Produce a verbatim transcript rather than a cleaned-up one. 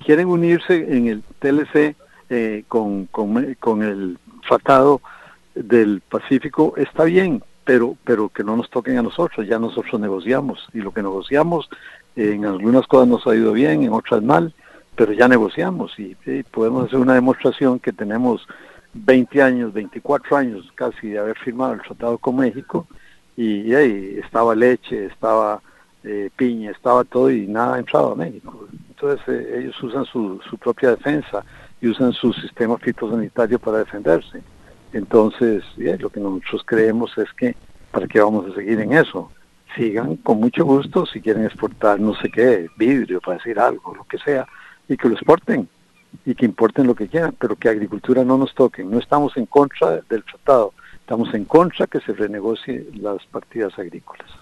quieren unirse en el T L C eh, con, con, con el Tratado del Pacífico, está bien, pero pero que no nos toquen a nosotros. Ya nosotros negociamos, y lo que negociamos eh, en algunas cosas nos ha ido bien, en otras mal, pero ya negociamos y, y podemos hacer una demostración que tenemos veinte años, veinticuatro años casi de haber firmado el tratado con México, y, y ahí estaba leche, estaba eh, piña, estaba todo, y nada ha entrado a México. Entonces eh, ellos usan su, su propia defensa y usan su sistema fitosanitario para defenderse. Entonces, yeah, lo que nosotros creemos es que, ¿para qué vamos a seguir en eso? Sigan con mucho gusto, si quieren exportar, no sé qué, vidrio, para decir algo, lo que sea, y que lo exporten, y que importen lo que quieran, pero que agricultura no nos toquen. No estamos en contra del tratado, estamos en contra que se renegocie las partidas agrícolas.